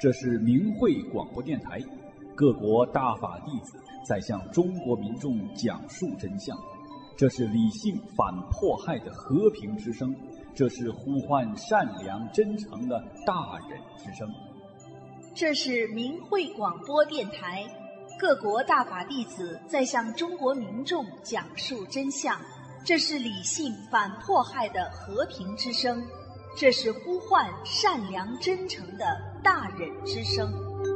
这是明慧广播电台，各国大法弟子在向中国民众讲述真相。这是理性反迫害的和平之声，这是呼唤善良真诚的大忍之声。 这是明慧广播电台，各国大法弟子在向中国民众讲述真相。这是理性反迫害的和平之声，这是呼唤善良真诚的大忍之声。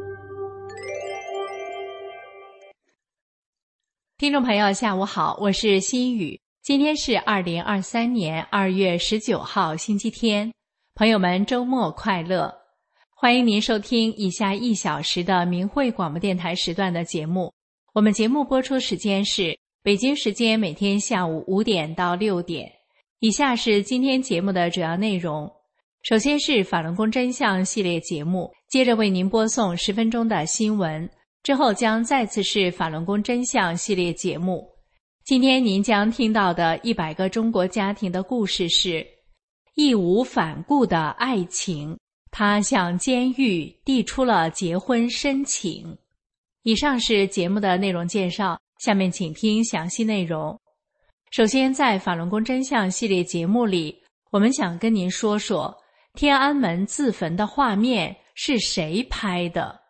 听众朋友下午好，我是心雨。今天是2023年2月19号星期天，朋友们周末快乐。欢迎您收听以下1小时的明慧广播电台时段的节目。我们节目播出时间是北京时间每天下午5点到6点。以下是今天节目的主要内容。首先是法轮功真相系列节目，接着为您播送10分钟的新闻，之后将再次是法轮功真相系列节目。今天您将听到的100个中国家庭的故事是义无反顾的爱情，他向监狱递出了结婚申请。以上是节目的内容介绍，下面请听详细内容。首先，在法轮功真相系列节目里，我们想跟您说说天安门自焚的画面是谁拍的。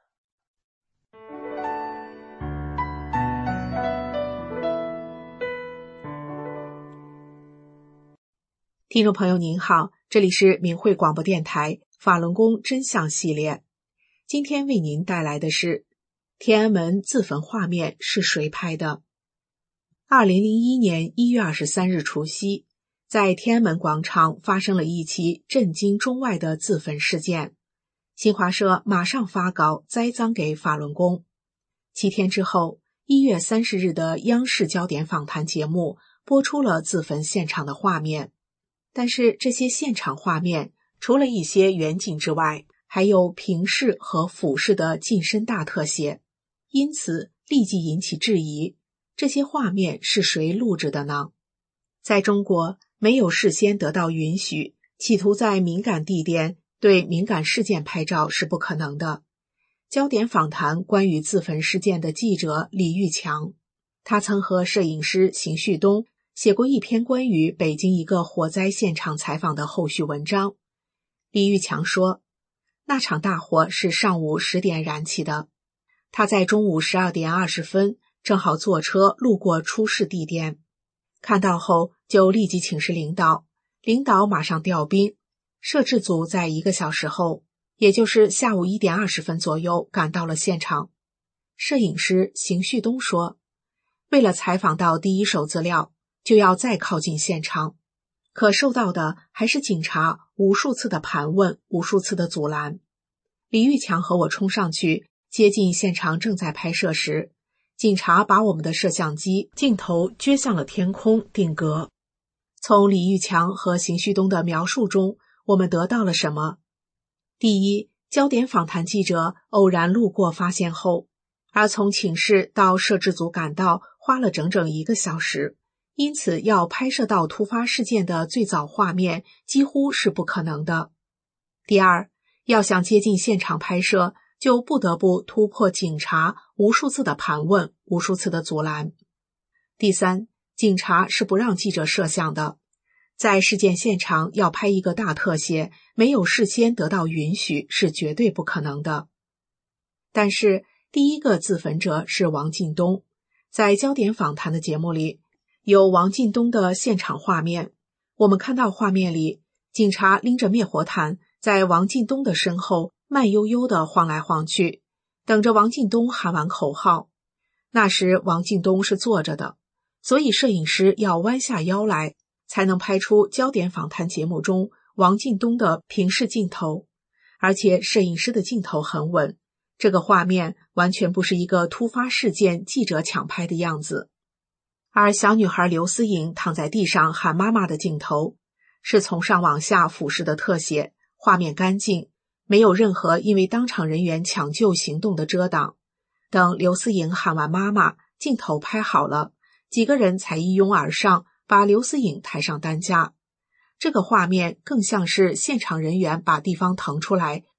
听众朋友您好，这里是明慧广播电台法轮功真相系列。今天为您带来的是天安门自焚画面是谁拍的。2001年1月23日除夕，在天安门广场发生了一起震惊中外的自焚事件。新华社马上发稿栽赃给法轮功。7天之后，1月30日的央视焦点访谈节目播出了自焚现场的画面。但是这些现场画面除了一些远景之外，还有平视和俯视的近身大特写，因此立即引起质疑，这些画面是谁录制的呢？在中国，没有事先得到允许，企图在敏感地点对敏感事件拍照是不可能的。焦点访谈关于自焚事件的记者李玉强，他曾和摄影师邢旭东写过一篇关于北京一个火灾现场采访的后续文章。李玉强说，那场大火是上午10点燃起的，他在中午12点20分正好坐车路过出事地点，看到后就立即请示领导，领导马上调兵，摄制组在1个小时后，也就是下午1点20分左右赶到了现场。摄影师邢旭东说，为了采访到第一手资料，就要再靠近现场，可受到的还是警察无数次的盘问，无数次的阻拦。李玉强和我冲上去接近现场正在拍摄时，警察把我们的摄像机镜头撅向了天空定格。从李玉强和邢旭东的描述中，我们得到了什么？第一，焦点访谈记者偶然路过发现后，而从请示到摄制组赶到花了整整1个小时，因此要拍摄到突发事件的最早画面几乎是不可能的。第二，要想接近现场拍摄，就不得不突破警察无数次的盘问，无数次的阻拦。第三，警察是不让记者摄像的，在事件现场要拍一个大特写，没有事先得到允许是绝对不可能的。但是第一个自焚者是王进东，在焦点访谈的节目里有王进东的现场画面，我们看到画面里，警察拎着灭火毯在王进东的身后慢悠悠地晃来晃去，等着王进东喊完口号。那时王进东是坐着的，所以摄影师要弯下腰来，才能拍出焦点访谈节目中王进东的平视镜头。而且摄影师的镜头很稳，这个画面完全不是一个突发事件记者抢拍的样子。而小女孩刘思颖躺在地上喊妈妈的镜头，是从上往下俯视的特写，画面干净，没有任何因为当场人员抢救行动的遮挡。等刘思颖喊完妈妈，镜头拍好了，几个人才一拥而上，把刘思颖抬上担架。这个画面更像是现场人员把地方腾出来，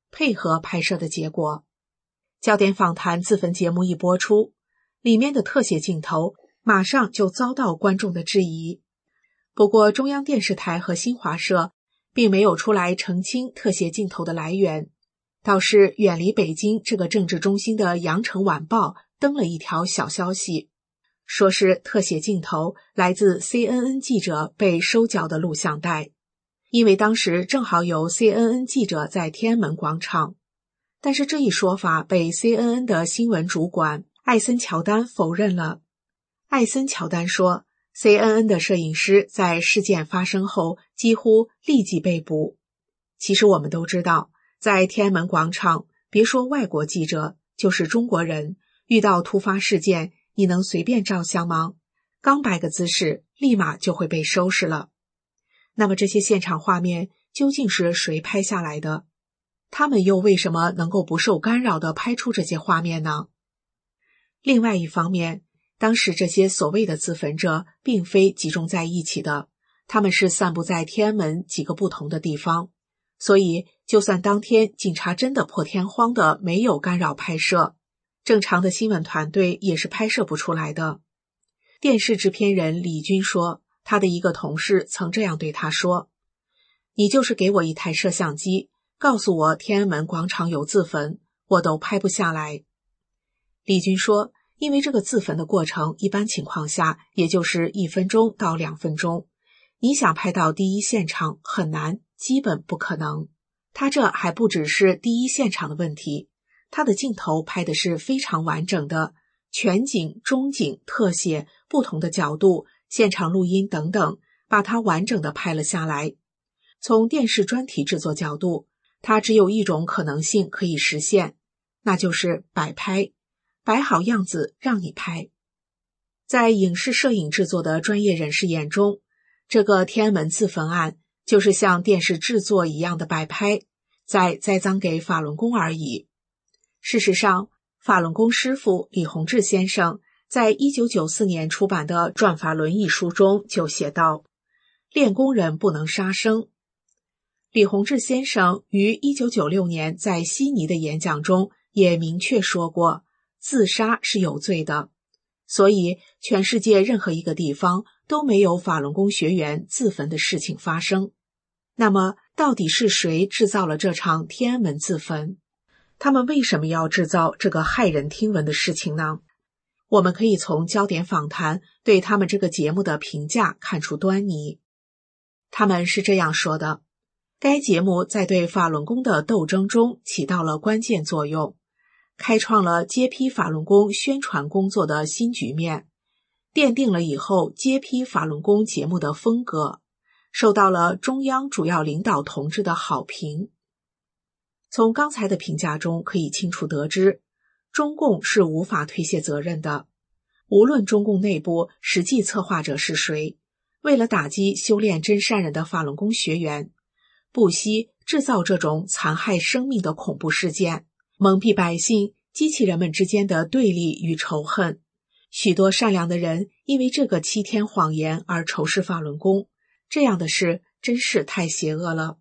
配合拍摄的结果。焦点访谈自焚节目一播出，里面的特写镜头马上就遭到观众的质疑。不过中央电视台和新华社并没有出来澄清特写镜头的来源，倒是远离北京这个政治中心的羊城晚报登了一条小消息，说是特写镜头来自 CNN 记者被收缴的录像带，因为当时正好有 CNN 记者在天安门广场。但是这一说法被 CNN 的新闻主管艾森乔丹否认了。艾森乔丹说， CNN 的摄影师在事件发生后几乎立即被捕。其实我们都知道，在天安门广场，别说外国记者，就是中国人，遇到突发事件，你能随便照相吗？刚摆个姿势，立马就会被收拾了。那么这些现场画面究竟是谁拍下来的？他们又为什么能够不受干扰地拍出这些画面呢？另外一方面，当时这些所谓的自焚者并非集中在一起的，他们是散布在天安门几个不同的地方，所以就算当天警察真的破天荒的没有干扰拍摄，正常的新闻团队也是拍摄不出来的。电视制片人李军说，他的一个同事曾这样对他说，你就是给我一台摄像机，告诉我天安门广场有自焚，我都拍不下来。李军说，因为这个自焚的过程一般情况下也就是1分钟到2分钟，你想拍到第一现场很难，基本不可能。他这还不只是第一现场的问题，他的镜头拍的是非常完整的，全景、中景、特写、不同的角度、现场录音等等，把它完整的拍了下来。从电视专题制作角度，它只有一种可能性可以实现，那就是摆拍，摆好样子让你拍。在影视摄影制作的专业人士眼中，这个天安门自焚案就是像电视制作一样的摆拍，再栽赃给法轮功而已。事实上，法轮功师父李洪志先生在1994年出版的《转法轮》一书中就写道，练功人不能杀生。李洪志先生于1996年在悉尼的演讲中也明确说过，自杀是有罪的，所以全世界任何一个地方都没有法轮功学员自焚的事情发生。那么到底是谁制造了这场天安门自焚？他们为什么要制造这个骇人听闻的事情呢？我们可以从焦点访谈对他们这个节目的评价看出端倪。他们是这样说的，该节目在对法轮功的斗争中起到了关键作用，开创了揭批法轮功宣传工作的新局面，奠定了以后揭批法轮功节目的风格，受到了中央主要领导同志的好评。从刚才的评价中可以清楚得知，中共是无法推卸责任的。无论中共内部实际策划者是谁，为了打击修炼真善人的法轮功学员，不惜制造这种残害生命的恐怖事件，蒙蔽百姓，激起人们之间的对立与仇恨。许多善良的人因为这个欺天谎言而仇视法轮功，这样的事真是太邪恶了。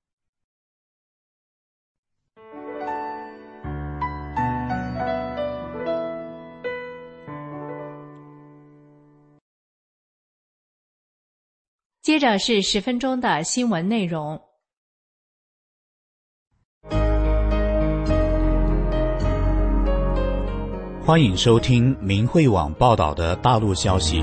接着是10分钟的新闻内容。 欢迎收听明慧网报道的大陆消息。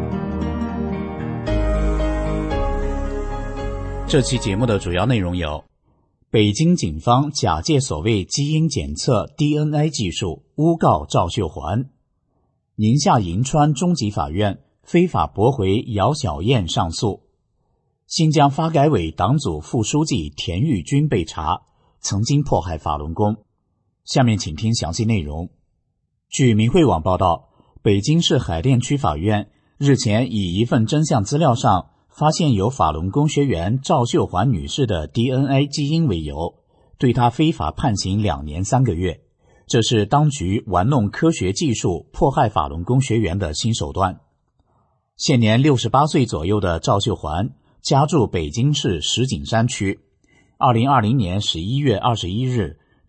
这期节目的主要内容有：北京警方假借所谓基因检测 DNA 技术诬告赵秀环；宁夏银川中级法院非法驳回姚小燕上诉；新疆发改委党组副书记田玉军被查，曾经迫害法轮功。下面请听详细内容。据明慧网报道，北京市海淀区法院日前以一份真相资料上发现有法轮功学员赵秀环女士的 DNA 基因为由，对她非法判刑2年3个月。这是当局玩弄科学技术迫害法轮功学员的新手段。现年68岁左右的赵秀环家住北京市石景山区，2020年11月21日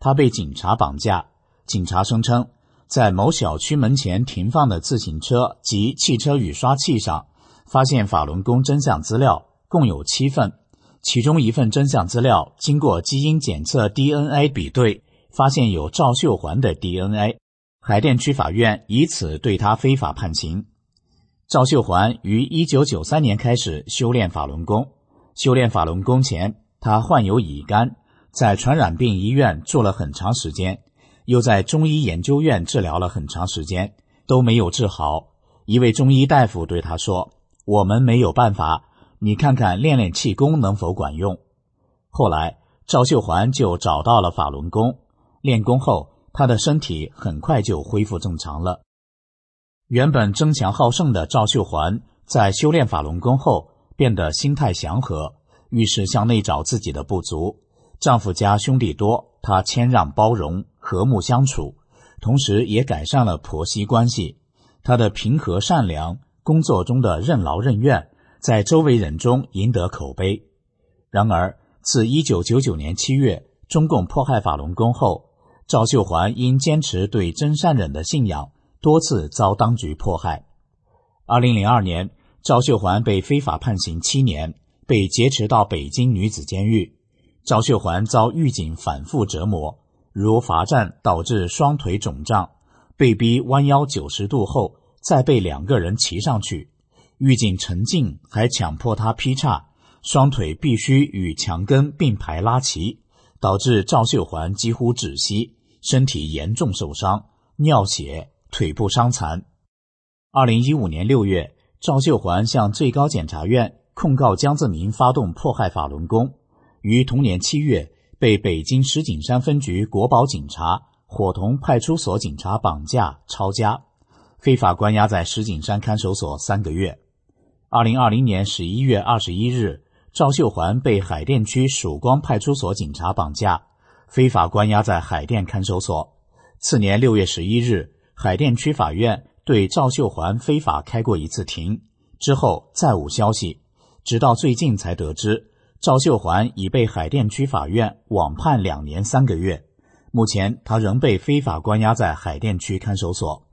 他被警察绑架。警察声称，在某小区门前停放的自行车及汽车雨刷器上发现法轮功真相资料，共有7份，其中1份真相资料经过基因检测 DNA 比对，发现有赵秀环的 DNA， 海淀区法院以此对他非法判刑。赵秀环于1993年开始修炼法轮功，修炼法轮功前，他患有乙肝，在传染病医院住了很长时间，又在中医研究院治疗了很长时间，都没有治好。一位中医大夫对他说，我们没有办法，你看看练练气功能否管用。后来赵秀环就找到了法轮功，练功后他的身体很快就恢复正常了。原本争强好胜的赵秀环在修炼法轮功后变得心态祥和，遇事向内找自己的不足。丈夫家兄弟多，她谦让包容，和睦相处，同时也改善了婆媳关系。她的平和善良，工作中的任劳任怨，在周围人中赢得口碑。然而自1999年7月中共迫害法轮功后，赵秀环因坚持对真善忍的信仰，多次遭当局迫害。2002年，赵秀环被非法判刑7年，被劫持到北京女子监狱。赵秀环遭狱警反复折磨，如罚站导致双腿肿胀，被逼弯腰90度后再被2个人骑上去，狱警陈静还强迫他劈叉，双腿必须与墙根并排拉齐，导致赵秀环几乎窒息，身体严重受伤，尿血，腿部伤残。2015年6月，赵秀环向最高检察院控告江泽民发动迫害法轮功，于同年7月被北京石景山分局国保警察伙同派出所警察绑架抄家，非法关押在石景山看守所3个月。2020年11月21日，赵秀环被海淀区曙光派出所警察绑架，非法关押在海淀看守所。次年6月11日，海淀区法院对赵秀环非法开过1次庭，之后再无消息，直到最近才得知赵秀环已被海淀区法院网判2年3个月，目前他仍被非法关押在海淀区看守所。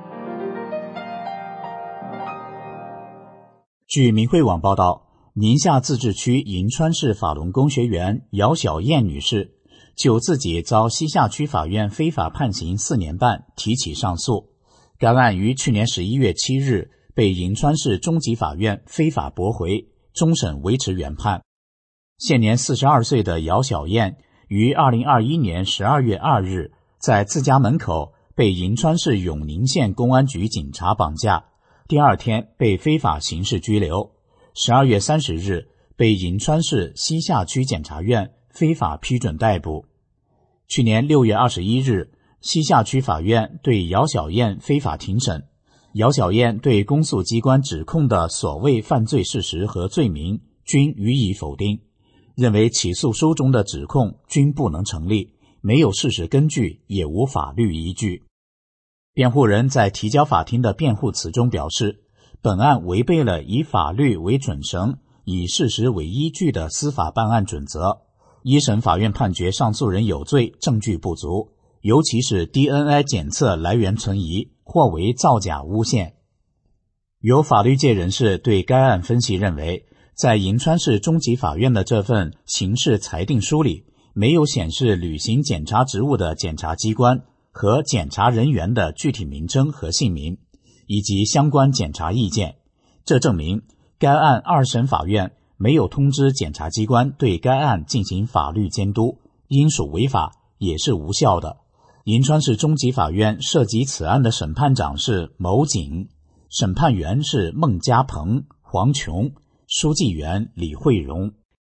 据明慧网报道，宁夏自治区银川市法轮功学员姚小燕女士就自己遭西夏区法院非法判刑4年半提起上诉，该案于去年11月7日被银川市中级法院非法驳回，终审维持原判。现年42岁的姚小燕于2021年12月2日在自家门口被银川市永宁县公安局警察绑架，第2天被非法刑事拘留，12月30日被银川市西夏区检察院非法批准逮捕。去年6月21日，西夏区法院对姚小燕非法庭审，姚小燕对公诉机关指控的所谓犯罪事实和罪名均予以否定，认为起诉书中的指控均不能成立，没有事实根据，也无法律依据。辩护人在提交法庭的辩护词中表示，本案违背了以法律为准绳、以事实为依据的司法办案准则。一审法院判决上诉人有罪，证据不足，尤其是 DNA 检测来源存疑，或为造假诬陷。有法律界人士对该案分析认为，在银川市中级法院的这份刑事裁定书里，没有显示履行检察职务的检察机关和检察人员的具体名称和姓名，以及相关检察意见。这证明该案2审法院没有通知检察机关对该案进行法律监督，应属违法，也是无效的。银川市中级法院涉及此案的审判长是牟景，审判员是孟家鹏、黄琼，书记员李慧荣。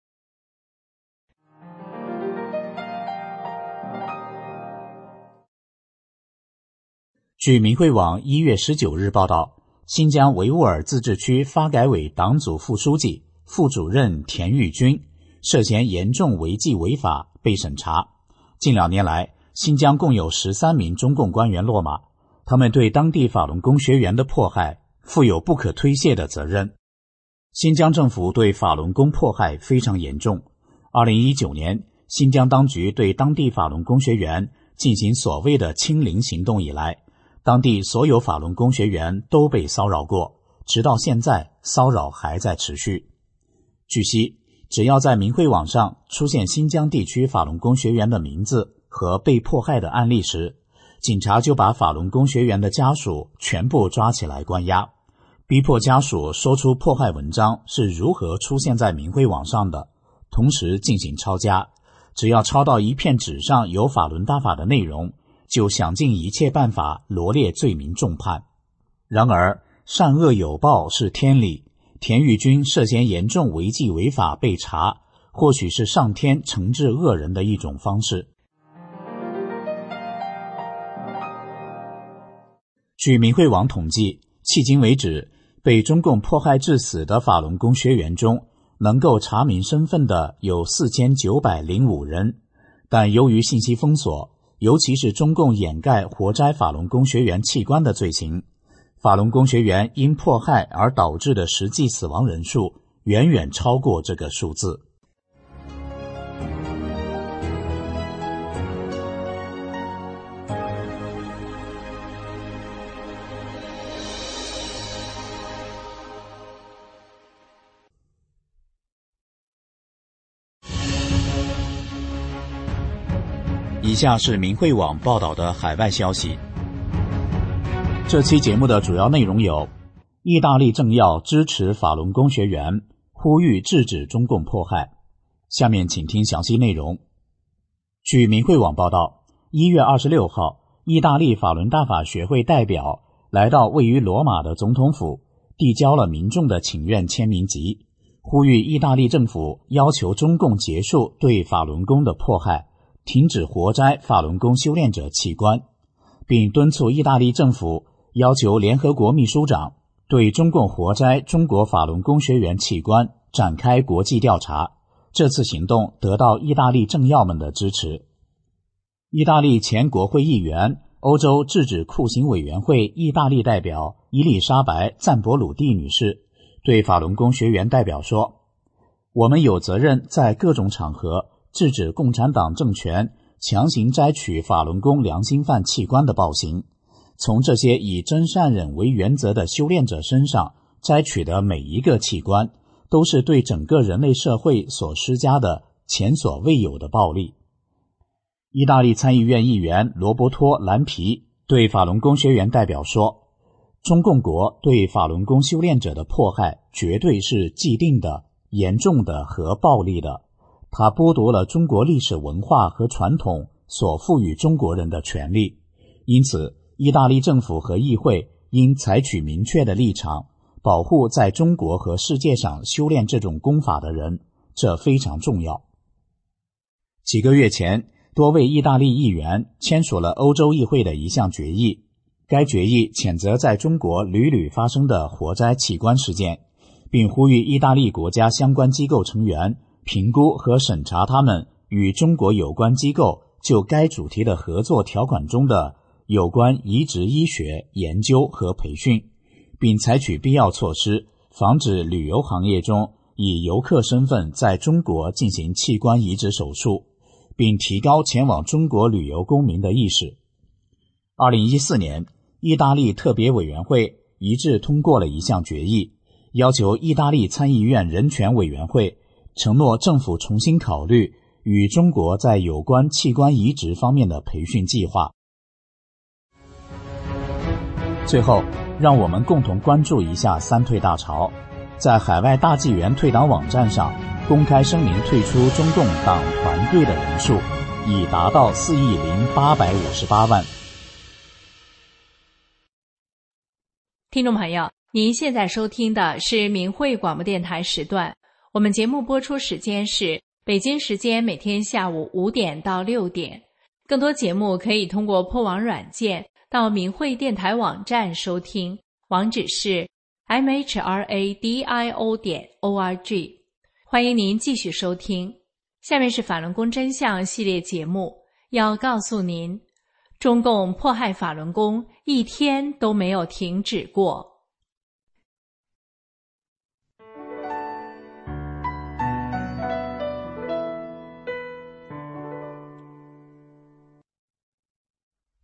据明慧网1月19日报道，新疆维吾尔自治区发改委党组副书记、副主任田玉军涉嫌严重违纪违法被审查。近2年来，新疆共有13名中共官员落马，他们对当地法轮功学员的迫害负有不可推卸的责任。新疆政府对法轮功迫害非常严重。2019年， 新疆当局对当地法轮功学员进行所谓的清零行动以来，当地所有法轮功学员都被骚扰过，直到现在骚扰还在持续。据悉，只要在明慧网上出现新疆地区法轮功学员的名字和被迫害的案例时，警察就把法轮功学员的家属全部抓起来关押，逼迫家属说出迫害文章是如何出现在明慧网上的，同时进行抄家，只要抄到一片纸上有法轮大法的内容，就想尽一切办法罗列罪名重判。然而善恶有报是天理，田玉军涉嫌严重违纪违法被查，或许是上天惩治恶人的一种方式。据明慧网统计，迄今为止，被中共迫害致死的法轮功学员中，能够查明身份的有4905人，但由于信息封锁，尤其是中共掩盖活摘法轮功学员器官的罪行，法轮功学员因迫害而导致的实际死亡人数远远超过这个数字。以下是明慧网报道的海外消息。这期节目的主要内容有：意大利政要支持法轮功学员，呼吁制止中共迫害。下面请听详细内容。据明慧网报道，1月26号，意大利法轮大法学会代表来到位于罗马的总统府，递交了民众的请愿签名集，呼吁意大利政府要求中共结束对法轮功的迫害，停止活摘法轮功修炼者器官，并敦促意大利政府要求联合国秘书长对中共活摘中国法轮功学员器官展开国际调查。这次行动得到意大利政要们的支持。意大利前国会议员、欧洲制止酷刑委员会意大利代表伊丽莎白·赞博鲁蒂女士对法轮功学员代表说：“我们有责任在各种场合制止共产党政权强行摘取法轮功良心犯器官的暴行，从这些以真善忍为原则的修炼者身上摘取的每一个器官，都是对整个人类社会所施加的前所未有的暴力。”意大利参议院议员罗伯托·兰皮对法轮功学员代表说：“中共国对法轮功修炼者的迫害绝对是既定的、严重的和暴力的。它剥夺了中国历史文化和传统所赋予中国人的权利，因此意大利政府和议会应采取明确的立场，保护在中国和世界上修炼这种功法的人，这非常重要。”几个月前，多位意大利议员签署了欧洲议会的一项决议，该决议谴责在中国屡屡发生的活摘器官事件，并呼吁意大利国家相关机构成员评估和审查他们与中国有关机构就该主题的合作条款中的有关移植医学研究和培训，并采取必要措施，防止旅游行业中以游客身份在中国进行器官移植手术，并提高前往中国旅游公民的意识。2014年，意大利特别委员会一致通过了一项决议，要求意大利参议院人权委员会承诺政府重新考虑与中国在有关器官移植方面的培训计划。最后，让我们共同关注一下三退大潮。在海外大纪元退党网站上公开声明退出中共党团队的人数已达到4.858亿。 听众朋友，您现在收听的是明慧广播电台时段，我们节目播出时间是北京时间每天下午5点到6点。更多节目可以通过破网软件到明慧电台网站收听，网址是mhradio.org。 欢迎您继续收听。下面是法轮功真相系列节目，要告诉您，中共迫害法轮功一天都没有停止过。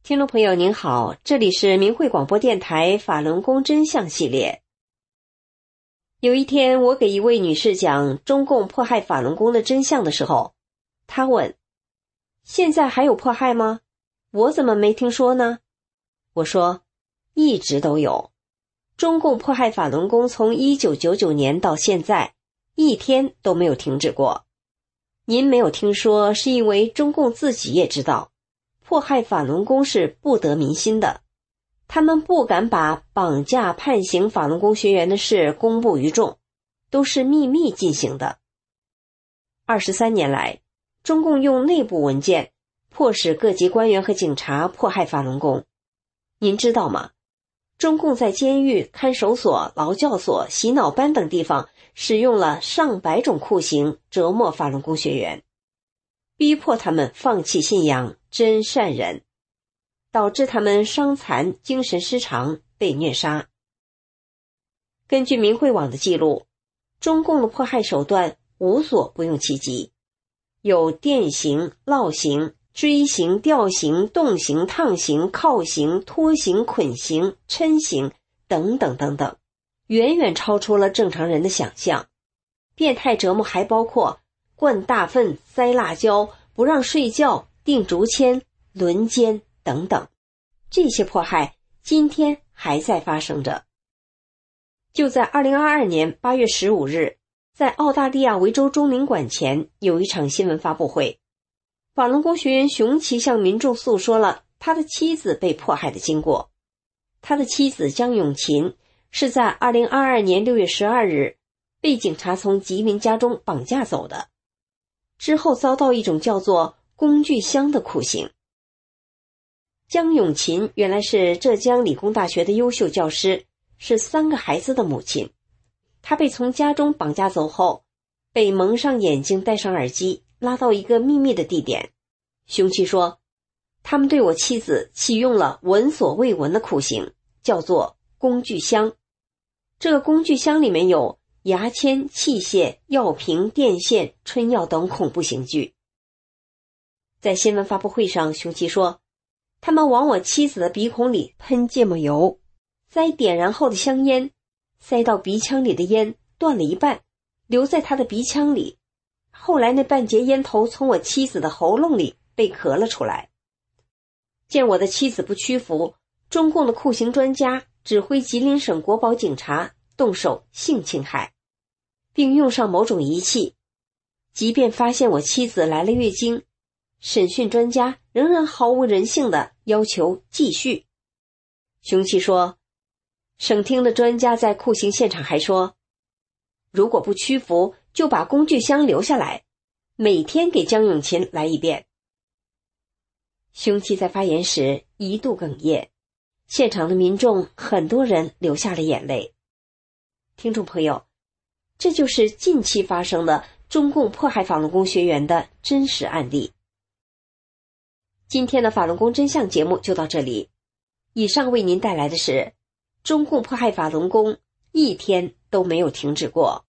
听众朋友您好，这里是明慧广播电台法轮功真相系列。有一天，我给一位女士讲中共迫害法轮功的真相的时候，她问：现在还有迫害吗？我怎么没听说呢？我说，一直都有。中共迫害法轮功从1999年到现在，一天都没有停止过。您没有听说，是因为中共自己也知道，迫害法轮功是不得民心的。他们不敢把绑架判刑法轮功学员的事公布于众，都是秘密进行的。23年来，中共用内部文件迫使各级官员和警察迫害法轮功。您知道吗？中共在监狱、看守所、劳教所、洗脑班等地方使用了上百种酷刑折磨法轮功学员，逼迫他们放弃信仰真善忍，导致他们伤残、精神失常，被虐杀。根据明慧网的记录，中共的迫害手段无所不用其极，有电刑、烙刑、锥刑、吊刑、冻刑、烫刑、铐刑、拖刑、捆刑、抻刑等等等等，远远超出了正常人的想象。变态折磨还包括灌大粪、塞辣椒、不让睡觉、钉竹签、轮奸等等。这些迫害今天还在发生着。就在2022年8月15日，在澳大利亚维州中领馆前有一场新闻发布会，法轮功学员熊奇向民众诉说了他的妻子被迫害的经过。他的妻子江永琴是在2022年6月12日被警察从吉林家中绑架走的，之后遭到一种叫做工具箱的酷刑。江永琴原来是浙江理工大学的优秀教师，是3个孩子的母亲。她被从家中绑架走后，被蒙上眼睛，戴上耳机，拉到一个秘密的地点。凶器说，他们对我妻子启用了闻所未闻的酷刑，叫做工具箱。这个工具箱里面有牙签、器械、药瓶、电线、春药等恐怖刑具。在新闻发布会上，凶器说，他们往我妻子的鼻孔里喷芥末油，塞点燃后的香烟，塞到鼻腔里的烟断了一半，留在他的鼻腔里。后来那半截烟头从我妻子的喉咙里被咳了出来。见我的妻子不屈服，中共的酷刑专家指挥吉林省国保警察动手性侵害，并用上某种仪器。即便发现我妻子来了月经，审讯专家仍然毫无人性地要求继续。凶器说，省厅的专家在酷刑现场还说，如果不屈服，就把工具箱留下来，每天给江永琴来一遍。凶器在发言时一度哽咽，现场的民众很多人流下了眼泪。听众朋友，这就是近期发生的中共迫害法轮功学员的真实案例。今天的法轮功真相节目就到这里，以上为您带来的是中共迫害法轮功一天都没有停止过。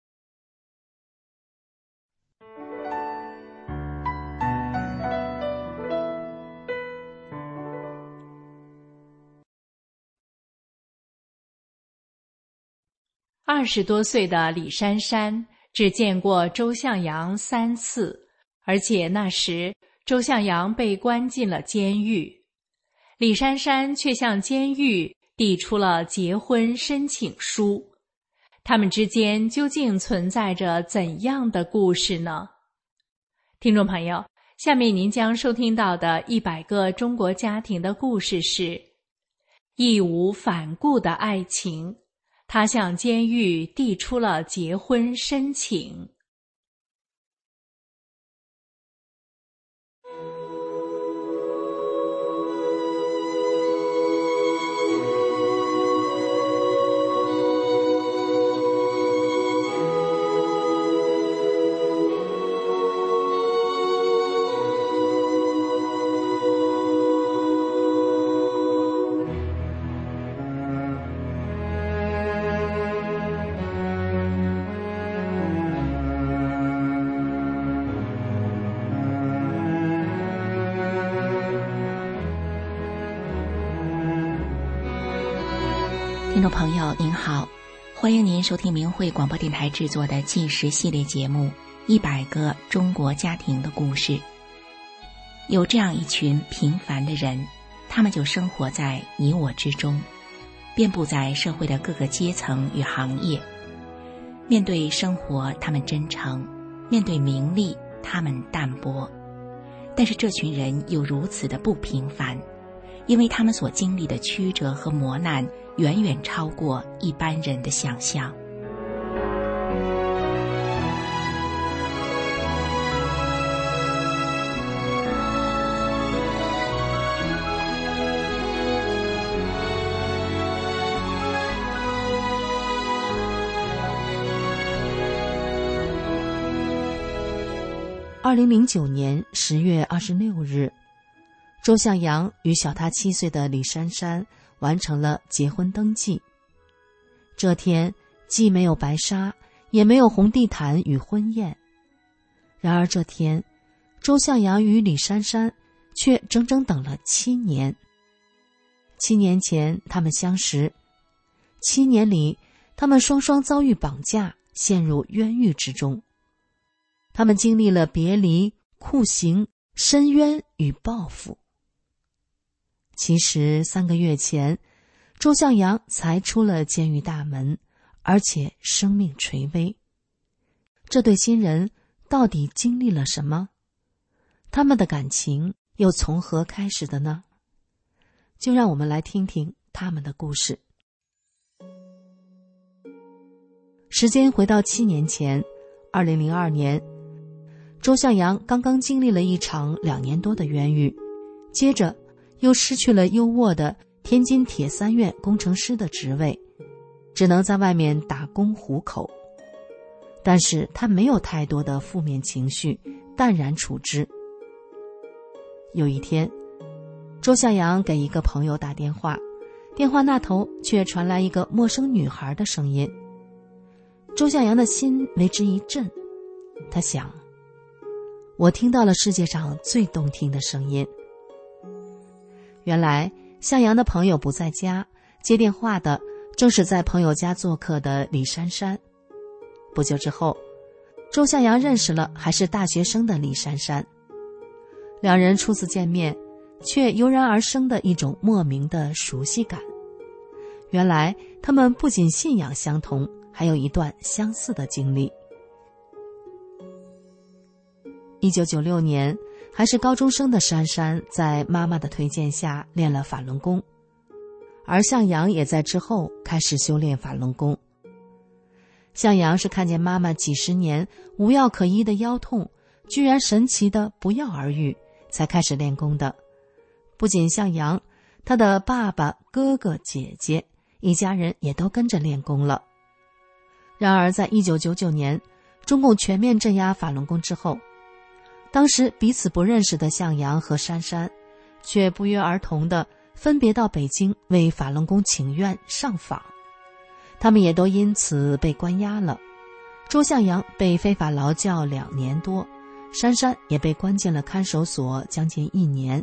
20多岁的李珊珊只见过周向阳3次，而且那时周向阳被关进了监狱。李珊珊却向监狱递出了结婚申请书。他们之间究竟存在着怎样的故事呢？听众朋友，下面您将收听到的100个中国家庭的故事是：义无反顾的爱情，他向监狱递出了结婚申请。 听众朋友您好，欢迎您收听明慧广播电台制作的纪实系列节目《100个中国家庭的故事》。有这样一群平凡的人，他们就生活在你我之中，遍布在社会的各个阶层与行业。面对生活他们真诚，面对名利他们淡泊，但是这群人又如此的不平凡，因为他们所经历的曲折和磨难远远超过一般人的想象。 2009年10月26日，周向阳与小他7岁的李珊珊完成了结婚登记。这天既没有白纱，也没有红地毯与婚宴。然而这天，周向阳与李珊珊却整整等了7年。7年前他们相识，7年里他们双双遭遇绑架，陷入冤狱之中。他们经历了别离、酷刑、深渊与报复。其实3个月前，周向阳才出了监狱大门，而且生命垂危。这对新人到底经历了什么？他们的感情又从何开始的呢？就让我们来听听他们的故事。时间回到7年前，2002年，周向阳刚刚经历了一场2年多的冤狱，接着又失去了优渥的天津铁三院工程师的职位，只能在外面打工糊口。但是他没有太多的负面情绪，淡然处之。有一天，周向阳给一个朋友打电话，电话那头却传来一个陌生女孩的声音。周向阳的心为之一震，他想，我听到了世界上最动听的声音。原来向阳的朋友不在家，接电话的正是在朋友家做客的李珊珊。不久之后，周向阳认识了还是大学生的李珊珊。两人初次见面，却油然而生的一种莫名的熟悉感。原来他们不仅信仰相同，还有一段相似的经历。1996年，还是高中生的珊珊在妈妈的推荐下练了法轮功，而向阳也在之后开始修炼法轮功。向阳是看见妈妈几十年无药可医的腰痛，居然神奇的不药而愈，才开始练功的。不仅向阳，他的爸爸、哥哥、姐姐一家人也都跟着练功了。然而在1999年，中共全面镇压法轮功之后，当时彼此不认识的向阳和珊珊，却不约而同地分别到北京为法轮功请愿上访。他们也都因此被关押了。周向阳被非法劳教2年多，珊珊也被关进了看守所将近1年。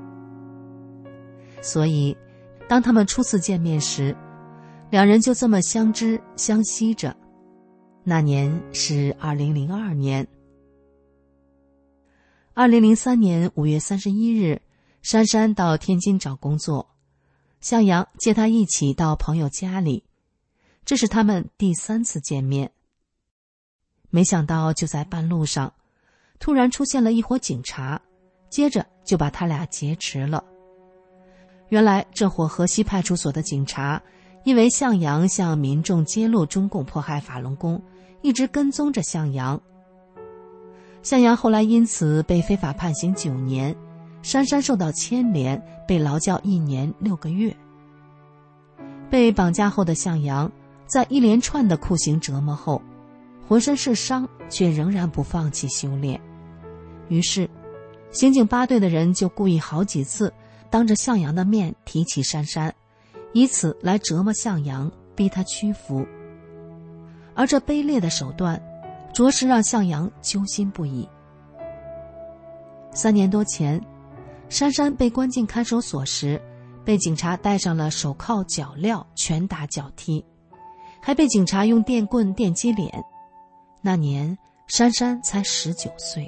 所以当他们初次见面时，两人就这么相知相惜着。那年是2002年。2003年5月31日，珊珊到天津找工作，向阳接她一起到朋友家里，这是他们第3次见面。没想到就在半路上，突然出现了一伙警察，接着就把他俩劫持了。原来这伙河西派出所的警察，因为向阳向民众揭露中共迫害法轮功，一直跟踪着向阳。向阳后来因此被非法判刑9年，珊珊受到牵连，被劳教1年6个月。被绑架后的向阳，在一连串的酷刑折磨后，浑身是伤，却仍然不放弃修炼。于是刑警8队的人就故意好几次当着向阳的面提起珊珊，以此来折磨向阳，逼他屈服。而这卑劣的手段着实让向阳揪心不已。3年多前，珊珊被关进看守所时， 被警察戴上了手铐脚镣，拳打脚踢，还被警察用电棍电击脸。那年珊珊才19岁，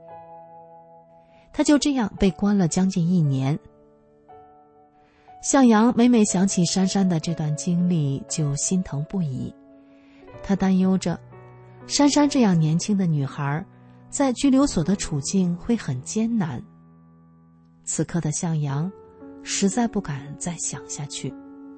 她就这样被关了将近1年。向阳每每想起珊珊的这段经历，就心疼不已。他担忧着珊珊这样年轻的女孩在拘留所的处境会很艰难。此刻的向阳实在不敢再想下去。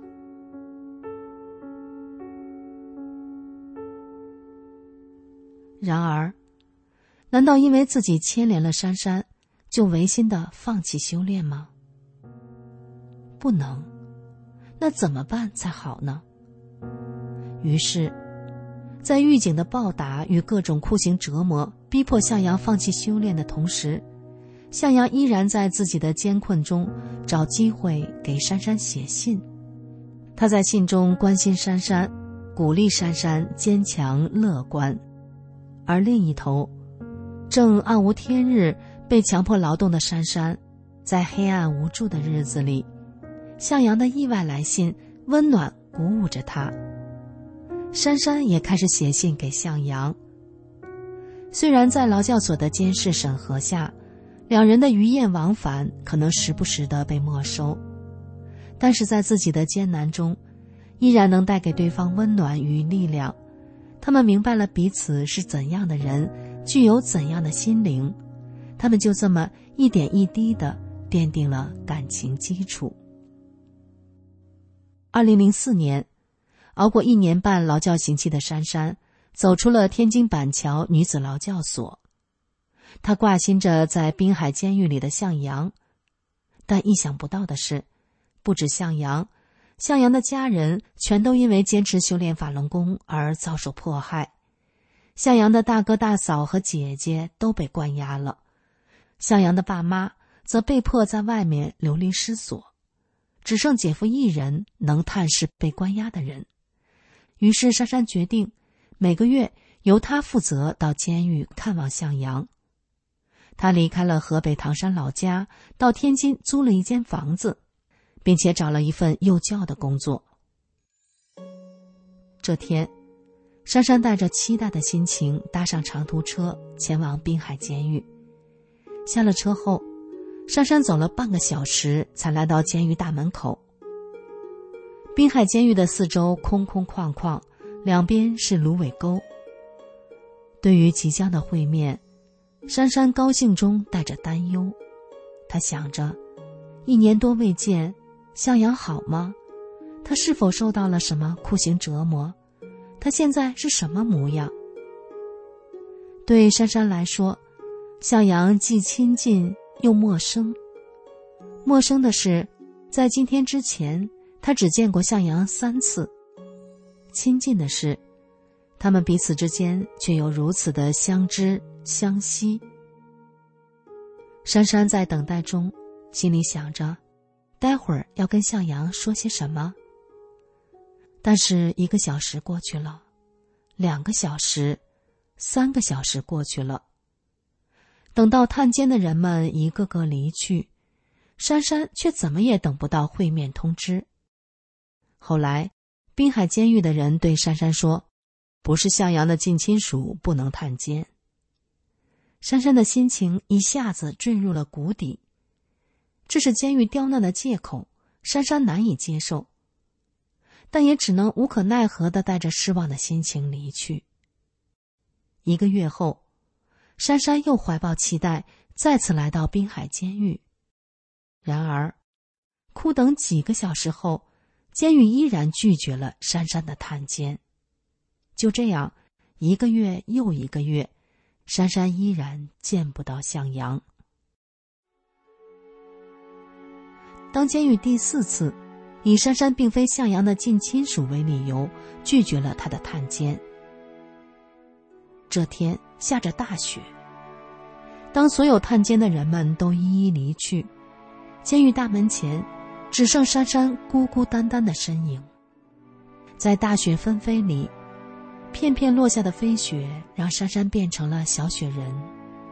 然而，难道因为自己牵连了珊珊，就违心的放弃修炼吗？不能，那怎么办才好呢？于是，在狱警的暴打与各种酷刑折磨逼迫向阳放弃修炼的同时，向阳依然在自己的艰困中找机会给珊珊写信。他在信中关心珊珊，鼓励珊珊坚强乐观。而另一头，正暗无天日被强迫劳动的珊珊，在黑暗无助的日子里，向阳的意外来信温暖鼓舞着他。珊珊也开始写信给向阳。虽然在劳教所的监视审核下，两人的鱼雁往返可能时不时地被没收，但是在自己的艰难中，依然能带给对方温暖与力量。他们明白了彼此是怎样的人，具有怎样的心灵，他们就这么一点一滴地奠定了感情基础。2004年，熬过1年半劳教刑期的珊珊走出了天津板桥女子劳教所。她挂心着在滨海监狱里的向阳，但意想不到的是，不止向阳的家人全都因为坚持修炼法轮功而遭受迫害。向阳的大哥大嫂和姐姐都被关押了，向阳的爸妈则被迫在外面流离失所，只剩姐夫一人能探视被关押的人。于是珊珊决定每个月由他负责到监狱看望向阳。他离开了河北唐山老家，到天津租了一间房子，并且找了一份幼教的工作。这天，珊珊带着期待的心情搭上长途车前往滨海监狱。下了车后，珊珊走了半个小时才来到监狱大门口。滨海监狱的四周空空旷旷，两边是芦苇沟。对于即将的会面，珊珊高兴中带着担忧。她想着，1年多未见，向阳好吗？他是否受到了什么酷刑折磨？他现在是什么模样？对珊珊来说，向阳既亲近又陌生。陌生的是，在今天之前，他只见过向阳3次。亲近的是，他们彼此之间却又如此的相知相惜。珊珊在等待中，心里想着，待会儿要跟向阳说些什么。但是1个小时过去了，2个小时，3个小时过去了。等到探监的人们一个个离去，珊珊却怎么也等不到会面通知。后来，滨海监狱的人对珊珊说，不是向阳的近亲属不能探监。珊珊的心情一下子坠入了谷底。这是监狱刁难的借口，珊珊难以接受，但也只能无可奈何地带着失望的心情离去。1个月后，珊珊又怀抱期待再次来到滨海监狱。然而，苦等几个小时后，监狱依然拒绝了珊珊的探监。就这样，1个月又1个月，珊珊依然见不到向阳。当监狱第4次以珊珊并非向阳的近亲属为理由，拒绝了他的探监。这天下着大雪，当所有探监的人们都一一离去，监狱大门前只剩珊珊孤孤单单的身影。在大雪纷飞里，片片落下的飞雪让珊珊变成了小雪人。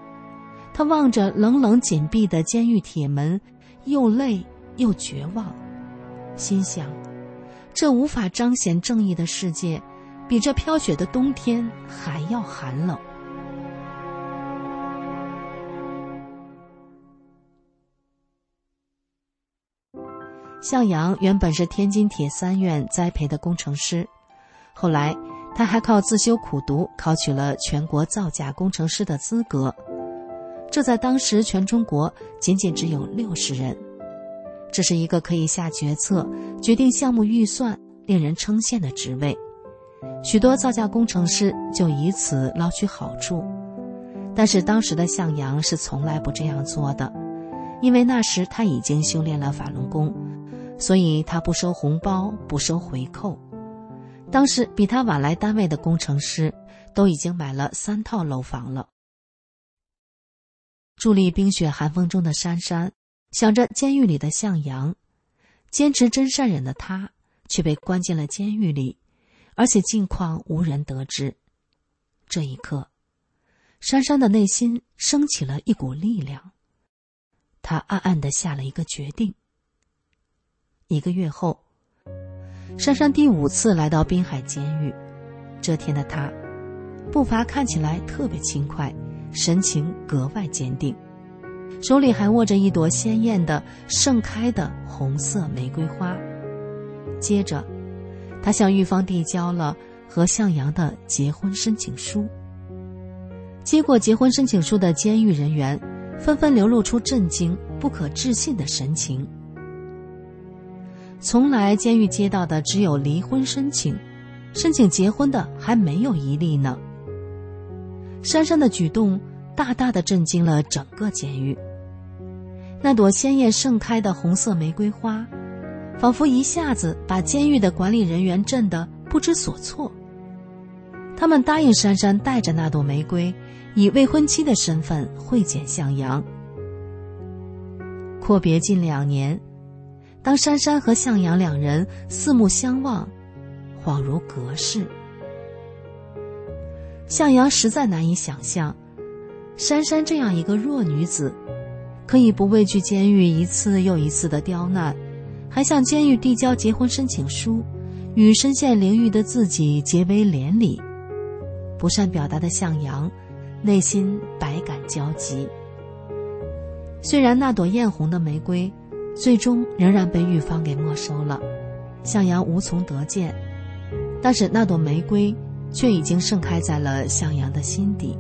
她望着冷冷紧闭的监狱铁门，又累又绝望， 心想，这无法彰显正义的世界，比这飘雪的冬天还要寒冷。向阳原本是天津铁三院栽培的工程师，后来他还靠自修苦读考取了全国造假工程师的资格，这在当时全中国仅仅只有60人。这是一个可以下决策、决定项目预算、令人称羡的职位，许多造假工程师就以此捞取好处。但是当时的向阳是从来不这样做的，因为那时他已经修炼了法轮功，所以他不收红包，不收回扣。当时比他晚来单位的工程师都已经买了3套楼房了。伫立冰雪寒风中的珊珊想着监狱里的向阳，坚持真善忍的他却被关进了监狱里，而且境况无人得知。这一刻，珊珊的内心升起了一股力量，她暗暗地下了一个决定。1个月后，珊珊第5次来到滨海监狱。这天的她步伐看起来特别轻快，神情格外坚定，手里还握着一朵鲜艳的盛开的红色玫瑰花。接着她向狱方递交了和向阳的结婚申请书。接过结婚申请书的监狱人员纷纷流露出震惊、不可置信的神情。从来监狱接到的只有离婚申请，申请结婚的还没有1例呢。珊珊的举动大大地震惊了整个监狱。那朵鲜艳盛开的红色玫瑰花，仿佛一下子把监狱的管理人员震得不知所措。他们答应珊珊带着那朵玫瑰，以未婚妻的身份会见向阳。阔别近2年，当珊珊和向阳2人四目相望，恍如隔世。向阳实在难以想象，珊珊这样一个弱女子，可以不畏惧监狱一次又一次的刁难，还向监狱递交结婚申请书，与身陷囹圄的自己结为连理。不善表达的向阳内心百感交集。虽然那朵艳红的玫瑰最终仍然被狱方给没收了，向阳无从得见，但是那朵玫瑰却已经盛开在了向阳的心底。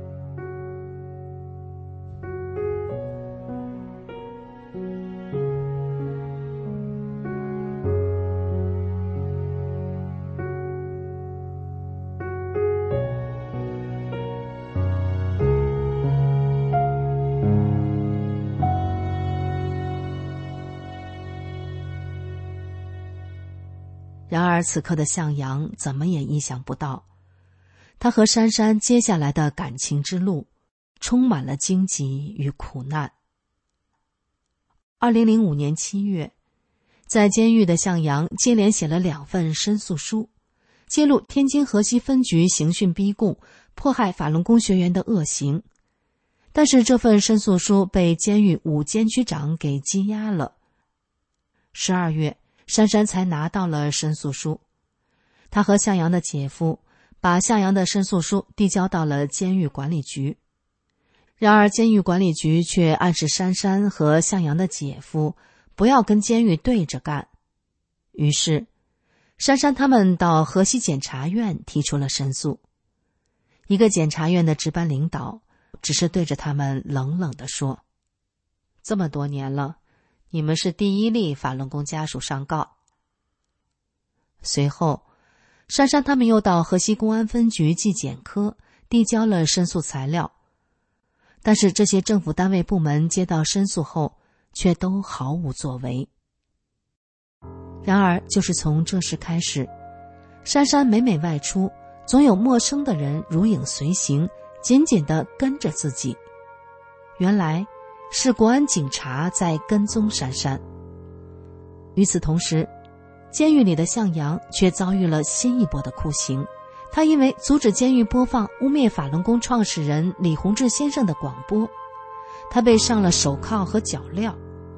然而此刻的向阳怎么也意想不到，他和珊珊接下来的感情之路充满了荆棘与苦难。2005年7月，在监狱的向阳接连写了2份申诉书，揭露天津河西分局刑讯逼供、迫害法轮功学员的恶行。但是这份申诉书被监狱5监区长给羁押了。12月，珊珊才拿到了申诉书，她和向阳的姐夫把向阳的申诉书递交到了监狱管理局。然而监狱管理局却暗示珊珊和向阳的姐夫不要跟监狱对着干。于是珊珊他们到河西检察院提出了申诉。一个检察院的值班领导只是对着他们冷冷地说，这么多年了，你们是第1例法轮功家属上告。随后珊珊他们又到河西公安分局纪检科递交了申诉材料，但是这些政府单位部门接到申诉后却都毫无作为。然而就是从这时开始，珊珊每每外出，总有陌生的人如影随形，紧紧地跟着自己。原来是国安警察在跟踪珊珊。与此同时，监狱里的向阳却遭遇了新一波的酷刑。他因为阻止监狱播放污蔑法轮功创始人李洪志先生的广播，他被上了手铐和脚镣。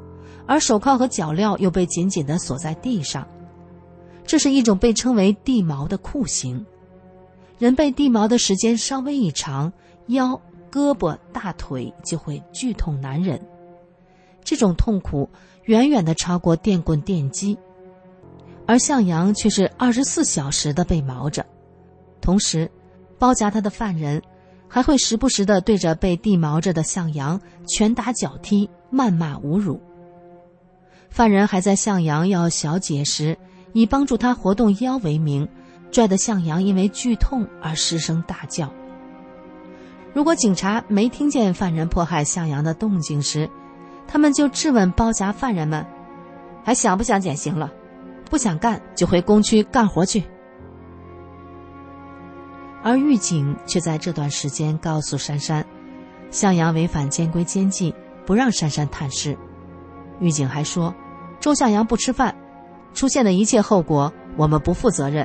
而手铐和脚镣又被紧紧地锁在地上。这是一种被称为地锚的酷刑。人被地锚的时间稍微一长，腰、胳膊、大腿就会剧痛难忍。这种痛苦远远地超过电棍电击。而向阳却是24小时地被锚着，同时包夹他的犯人还会时不时地对着被地锚着的向阳拳打脚踢、谩骂侮辱。犯人还在向阳要小解时，以帮助他活动腰为名，拽得向阳因为剧痛而失声大叫。如果警察没听见犯人迫害向阳的动静时，他们就质问包夹犯人们，还想不想减刑了？不想干就回工区干活去。而狱警却在这段时间告诉珊珊，向阳违反监规监纪，不让珊珊探视。狱警还说，周向阳不吃饭，出现的一切后果我们不负责任。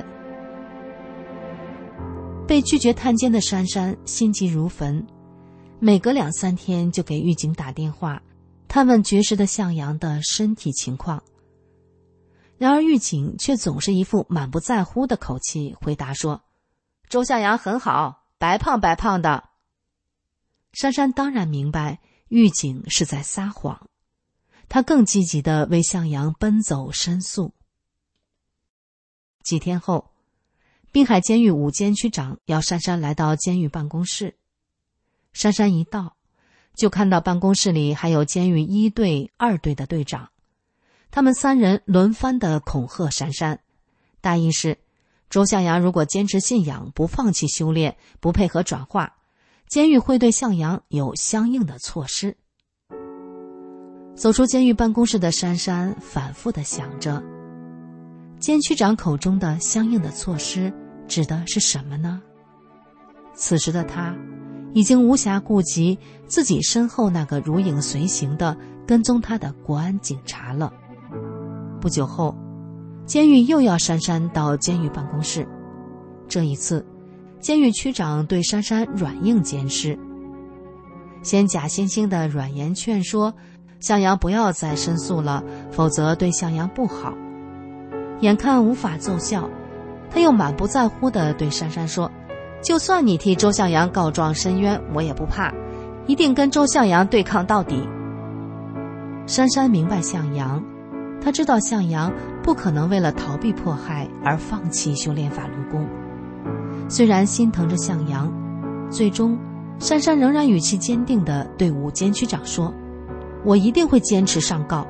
被拒绝探监的珊珊心急如焚，每隔2-3天就给狱警打电话，探问绝食的向阳的身体情况。然而狱警却总是一副满不在乎的口气回答说，周向阳很好，白胖白胖的。珊珊当然明白狱警是在撒谎，他更积极地为向阳奔走申诉。几天后，滨海监狱5监区长要珊珊来到监狱办公室。珊珊一到，就看到办公室里还有监狱1队、2队的队长，他们3人轮番地恐吓珊珊，大意是周向阳如果坚持信仰，不放弃修炼，不配合转化，监狱会对向阳有相应的措施。走出监狱办公室的珊珊反复地想着，监区长口中的相应的措施指的是什么呢？此时的他已经无暇顾及自己身后那个如影随形的跟踪他的国安警察了。不久后，监狱又要珊珊到监狱办公室，这一次监狱区长对珊珊软硬兼施，先假惺惺的软言劝说向阳不要再申诉了，否则对向阳不好。眼看无法奏效，他又满不在乎地对珊珊说，就算你替周向阳告状申冤，我也不怕，一定跟周向阳对抗到底。珊珊明白向阳，他知道向阳不可能为了逃避迫害而放弃修炼法轮功。虽然心疼着向阳，最终珊珊仍然语气坚定地对5监区长说，我一定会坚持上告。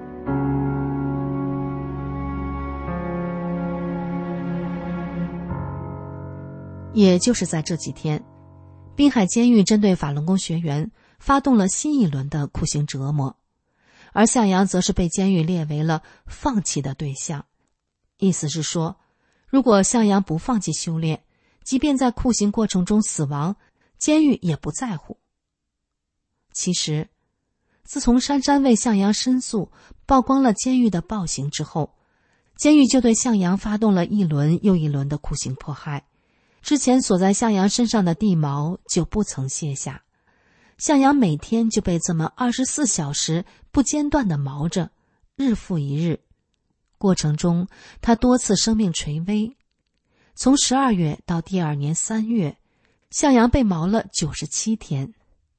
也就是在这几天，滨海监狱针对法轮功学员发动了新一轮的酷刑折磨，而向阳则是被监狱列为了放弃的对象。意思是说，如果向阳不放弃修炼，即便在酷刑过程中死亡，监狱也不在乎。其实，自从珊珊为向阳申诉，曝光了监狱的暴行之后，监狱就对向阳发动了一轮又一轮的酷刑迫害。之前锁在向阳身上的地锚就不曾卸下，向阳每天就被这么24小时不间断地锚着，日复一日。过程中他多次生命垂危，从12月到第2年3月，向阳被锚了97天。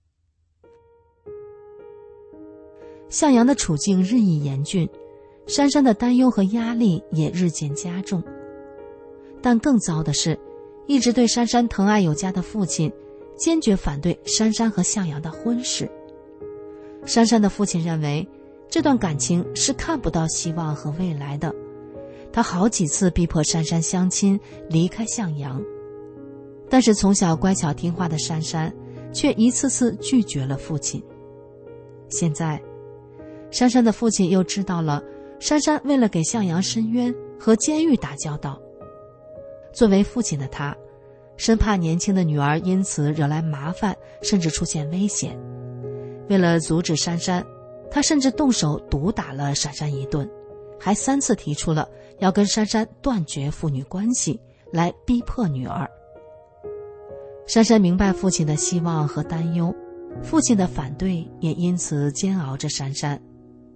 向阳的处境日益严峻，珊珊的担忧和压力也日渐加重。但更糟的是，一直对珊珊疼爱有加的父亲坚决反对珊珊和向阳的婚事。珊珊的父亲认为这段感情是看不到希望和未来的，他好几次逼迫珊珊相亲离开向阳，但是从小乖巧听话的珊珊却一次次拒绝了父亲。现在珊珊的父亲又知道了珊珊为了给向阳申冤和监狱打交道，作为父亲的他生怕年轻的女儿因此惹来麻烦，甚至出现危险。为了阻止珊珊，他甚至动手毒打了珊珊一顿，还3次提出了要跟珊珊断绝父女关系，来逼迫女儿。珊珊明白父亲的希望和担忧，父亲的反对也因此煎熬着珊珊。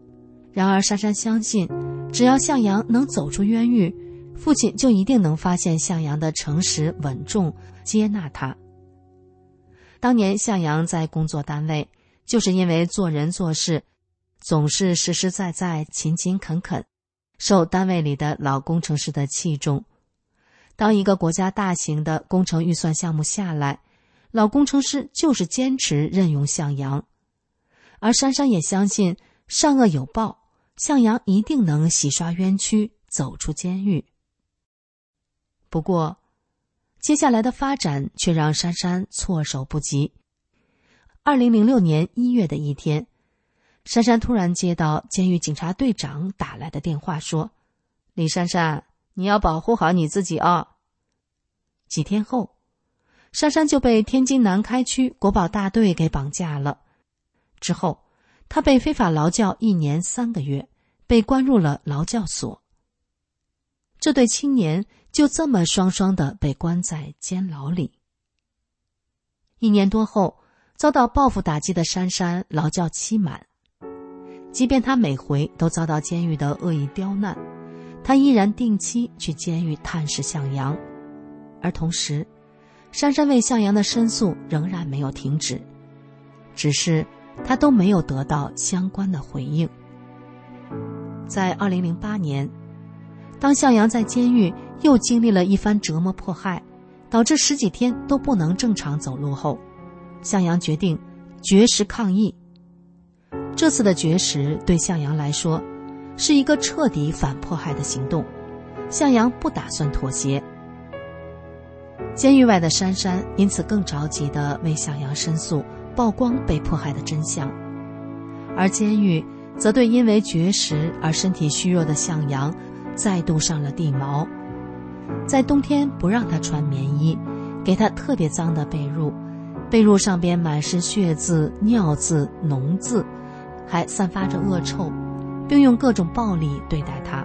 然而珊珊相信，只要向阳能走出冤狱，父亲就一定能发现向阳的诚实稳重，接纳他。当年向阳在工作单位，就是因为做人做事总是实实在在、勤勤恳恳，受单位里的老工程师的器重。当一个国家大型的工程预算项目下来，老工程师就是坚持任用向阳。而珊珊也相信善恶有报，向阳一定能洗刷冤屈，走出监狱。不过接下来的发展却让珊珊措手不及。2006年1月的一天，珊珊突然接到监狱警察队长打来的电话，说：李珊珊，你要保护好你自己啊。几天后，珊珊就被天津南开区国保大队给绑架了。之后她被非法劳教1年3个月，被关入了劳教所。这对青年就这么双双地被关在监牢里。1年多后，遭到报复打击的珊珊劳教期满，即便她每回都遭到监狱的恶意刁难，她依然定期去监狱探视向阳。而同时，珊珊为向阳的申诉仍然没有停止，只是她都没有得到相关的回应。在2008年，当向阳在监狱又经历了一番折磨迫害，导致10几天都不能正常走路后，向阳决定绝食抗议。这次的绝食对向阳来说是一个彻底反迫害的行动，向阳不打算妥协。监狱外的珊珊因此更着急地为向阳申诉，曝光被迫害的真相，而监狱则对因为绝食而身体虚弱的向阳再度上了地锚。在冬天不让他穿棉衣，给他特别脏的被褥，被褥上边满是血渍、尿渍、脓渍，还散发着恶臭，并用各种暴力对待他。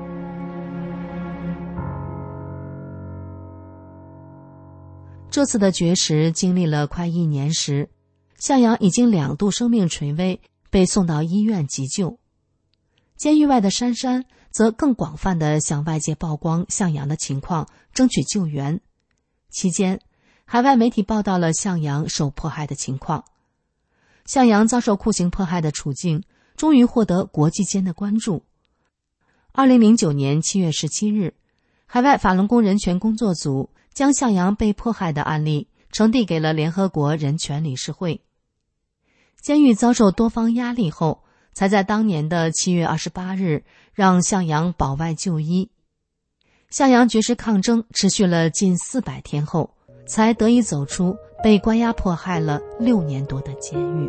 这次的绝食经历了快1年时，向阳已经2度生命垂危，被送到医院急救。监狱外的珊珊则更广泛地向外界曝光向阳的情况，争取救援。期间，海外媒体报道了向阳受迫害的情况。向阳遭受酷刑迫害的处境终于获得国际间的关注。2009年7月17日，海外法轮功人权工作组将向阳被迫害的案例呈递给了联合国人权理事会。监狱遭受多方压力后，才在当年的7月28日让向阳保外就医。向阳绝食抗争持续了近400天后，才得以走出被关押迫害了6年多的监狱。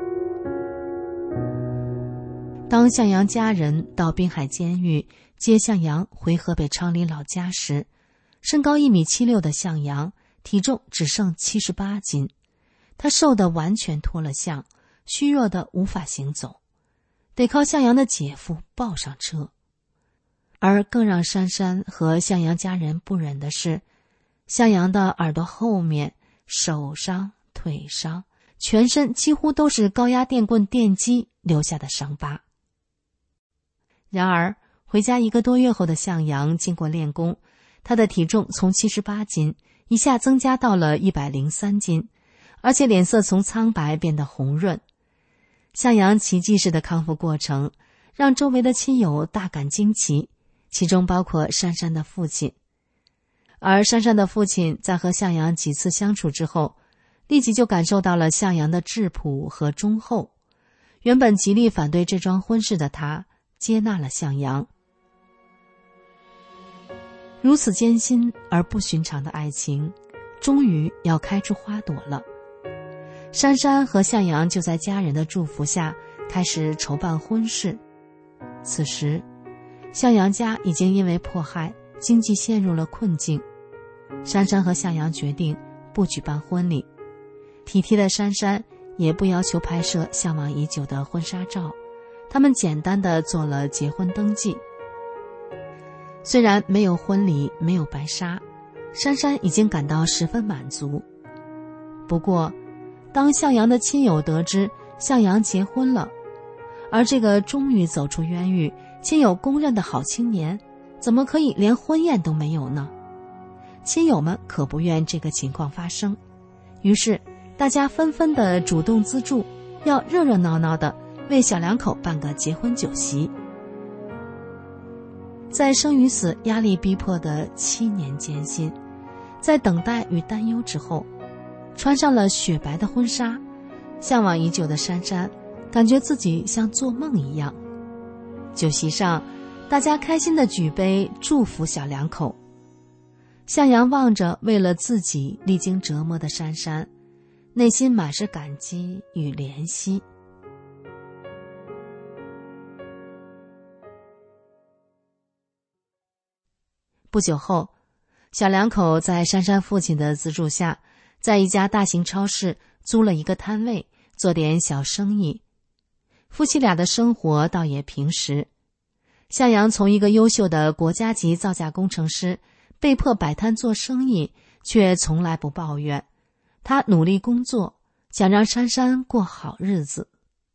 当向阳家人到滨海监狱接向阳回河北昌黎老家时，身高1.76米的向阳体重只剩78斤，他瘦得完全脱了相，虚弱得无法行走，得靠向阳的姐夫抱上车。而更让珊珊和向阳家人不忍的是，向阳的耳朵后面、手上、腿上，全身几乎都是高压电棍电击留下的伤疤。然而回家1个多月后的向阳经过练功，他的体重从78斤一下增加到了103斤，而且脸色从苍白变得红润。向阳奇迹式的康复过程让周围的亲友大感惊奇，其中包括珊珊的父亲。而珊珊的父亲在和向阳几次相处之后，立即就感受到了向阳的质朴和忠厚。原本极力反对这桩婚事的他，接纳了向阳。如此艰辛而不寻常的爱情，终于要开出花朵了。珊珊和向阳就在家人的祝福下开始筹办婚事。此时，向阳家已经因为迫害，经济陷入了困境。珊珊和向阳决定不举办婚礼，体贴的珊珊也不要求拍摄向往已久的婚纱照，他们简单地做了结婚登记。虽然没有婚礼，没有白纱，珊珊已经感到十分满足。不过当向阳的亲友得知向阳结婚了， 而这个终于走出冤狱、亲友公认的好青年，怎么可以连婚宴都没有呢？亲友们可不愿这个情况发生，于是大家纷纷地主动资助，要热热闹闹地为小两口办个结婚酒席。在生与死压力逼迫的7年艰辛，在等待与担忧之后，穿上了雪白的婚纱，向往已久的珊珊感觉自己像做梦一样。酒席上，大家开心地举杯祝福小两口。向阳望着为了自己历经折磨的珊珊，内心满是感激与怜惜。不久后，小两口在珊珊父亲的资助下，在一家大型超市租了一个摊位，做点小生意。夫妻俩的生活倒也平实。向阳从一个优秀的国家级造价工程师被迫摆摊做生意，却从来不抱怨。他努力工作，想让珊珊过好日子。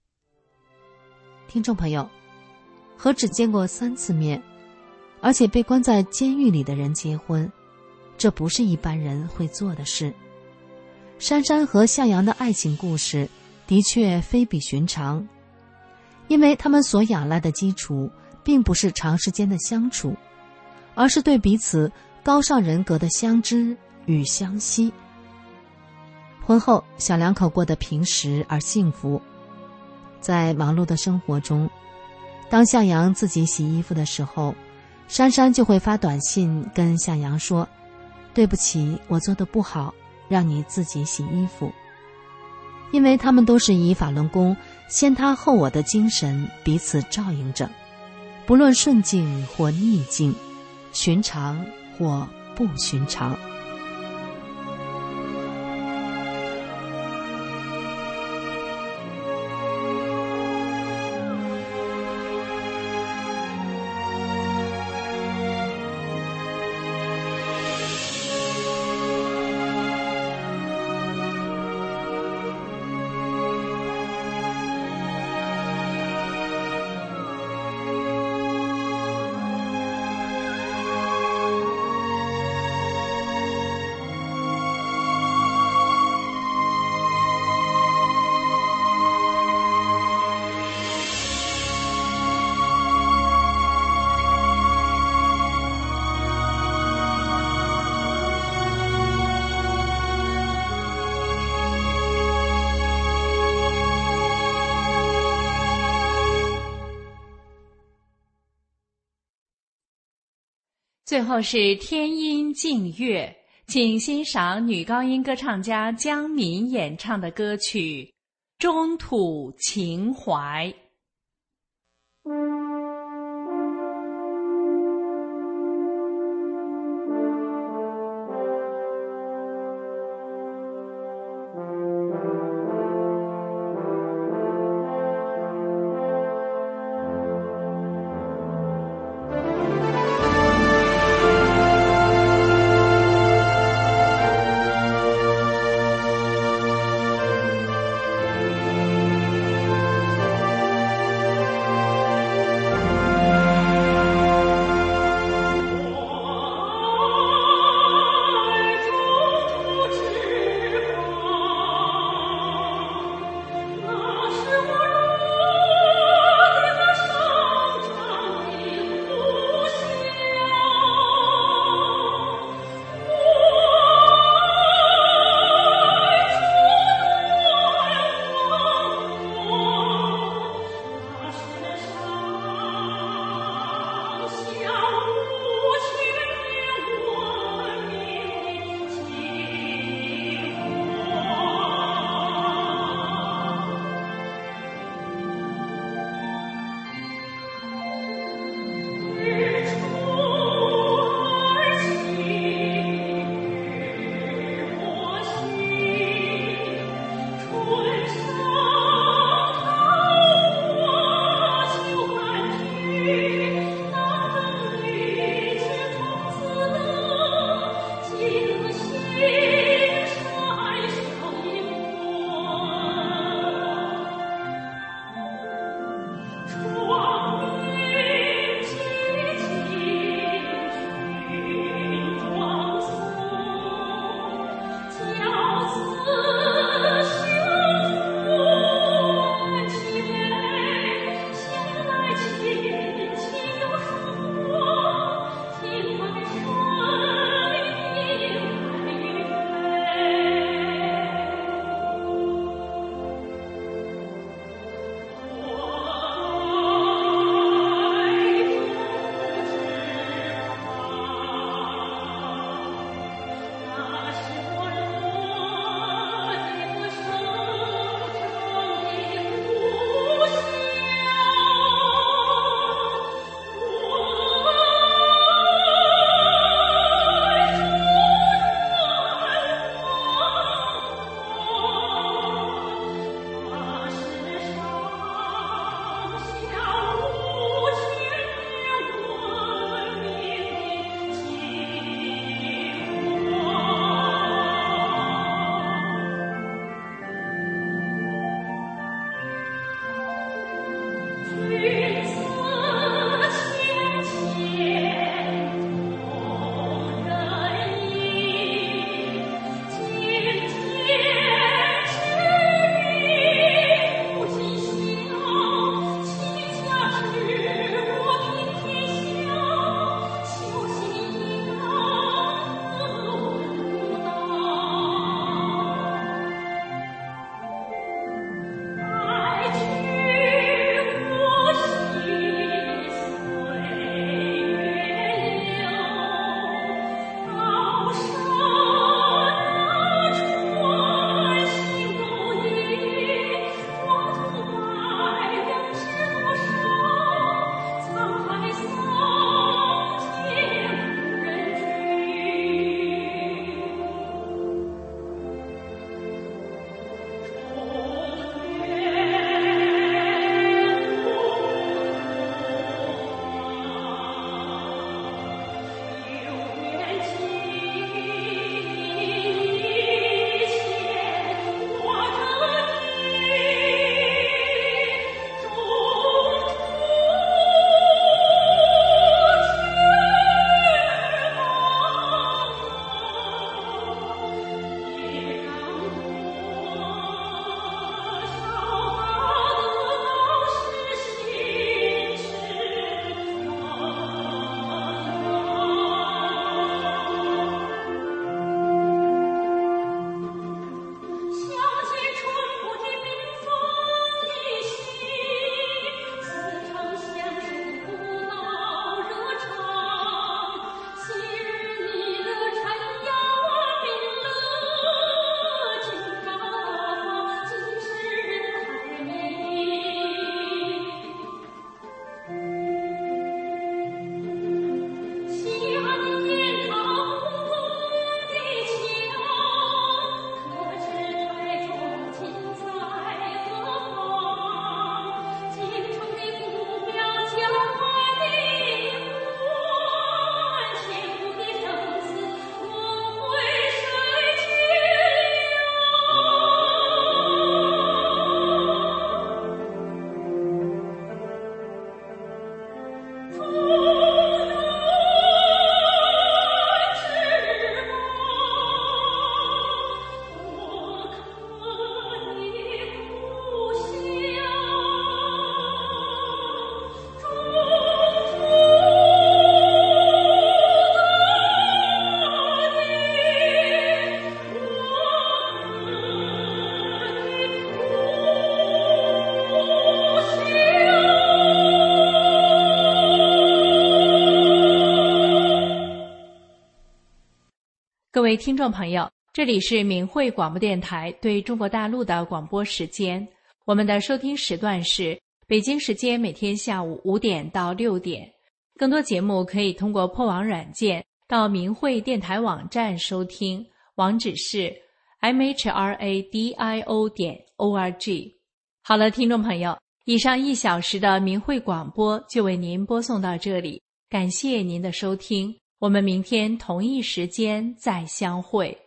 听众朋友，和只见过3次面，而且被关在监狱里的人结婚，这不是一般人会做的事。珊珊和向阳的爱情故事的确非比寻常，因为他们所仰赖的基础并不是长时间的相处，而是对彼此高尚人格的相知与相惜。婚后，小两口过得平实而幸福。在忙碌的生活中，当向阳自己洗衣服的时候，珊珊就会发短信跟向阳说：“对不起，我做得不好，让你自己洗衣服。”因为他们都是以法轮功先他后我的精神彼此照应着，不论顺境或逆境，寻常或不寻常。 最后是天音静月，请欣赏女高音歌唱家江敏演唱的歌曲《中土情怀》。 位听众朋友，这里是明慧广播电台对中国大陆的广播时间，我们的收听时段是北京时间每天下午5点到6点。更多节目可以通过破网软件到明慧电台网站收听，网址是 mhradio.org。 好了，听众朋友，以上1小时的明慧广播就为您播送到这里，感谢您的收听，我们明天同一时间再相会。